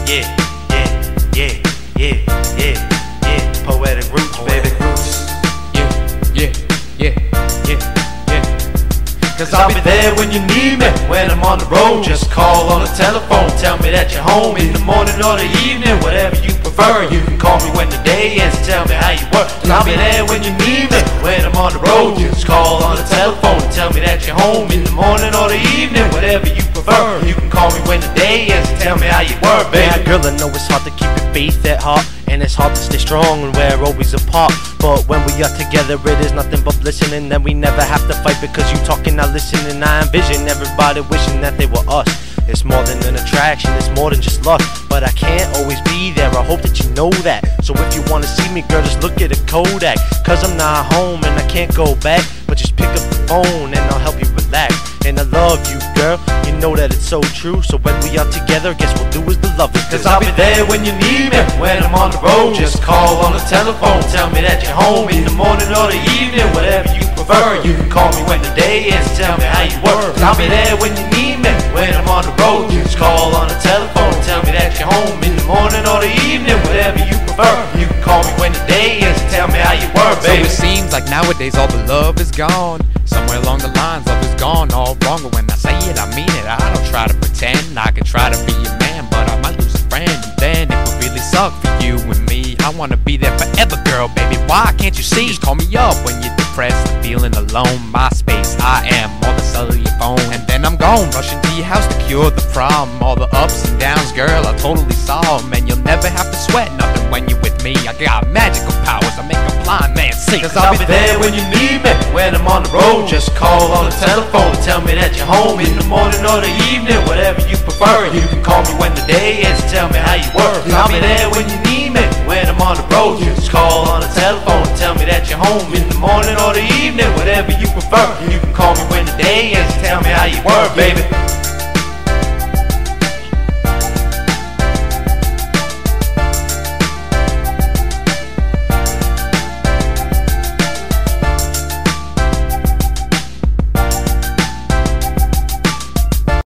Yeah, yeah, yeah, yeah, yeah, yeah. Poetic roots, baby. Yeah, yeah. Cause I'll be there when you need me. When I'm on the road, just call on the telephone. Tell me that you're home in the morning or the evening, whatever you prefer. You can call me when the day ends, tell me how you work. Cause I'll be there when you need me. When I'm on the road, just call on the telephone. Tell me that you're home in the morning or the evening, whatever you prefer. You can call me when the day ends, tell me how you work, baby. Yeah, girl, I know it's hard to keep your faith at heart, and it's hard to stay strong when we're always apart. But when we are together, it is nothing but listening. And we never have to fight because you talking, I listen. And I envision everybody wishing that they were us. It's more than an attraction, it's more than just lust. But I can't always be there, I hope that you know that. So if you wanna see me, girl, just look at a Kodak. Cause I'm not home and I can't go back, but just pick up the phone and I'll help you relax. And I love you, girl, you know that it's so true. So when we are together, guess we'll do is the lovers do. Cause I'll be there when you need me. When I'm on the road, just call on the telephone. Tell me that you're home in the morning or the evening, whatever you prefer. You can call me when the day ends, tell me how you work. Cause I'll be there when you need me. When I'm on the road, just call on the telephone. Tell me that you're home in the morning or the evening, whatever you prefer. You can call me when the day ends, tell me how you work, baby. So it seems like nowadays all the love is gone. Somewhere along the lines, love is gone all wrong. But when I say it, I mean it. I don't try to pretend. I can try to be your man, but I might lose a friend. And then it would really suck for you and me. I wanna be there forever, girl, baby. Why can't you see? Just call me up when you're depressed and feeling alone. MySpace, I am all the cellular phone. And then I'm gone, rushing to your house to cure the problem. All the ups and downs, girl, I totally solve 'em. And you'll never have to sweat nothing when you're with me. I got magical powers, I make a blind man see. Cause I'll be there when you need me. When I'm on the road, just call on the telephone. Tell me that you're home in the morning or the evening, whatever you prefer. You can call me when the day ends, tell me how you work. Cause I'll be there when you need me. When I'm on the road, just call on the telephone. Tell me that you're home in the morning or the evening, whatever you prefer. You can call me when the day ends, tell me how you work, baby.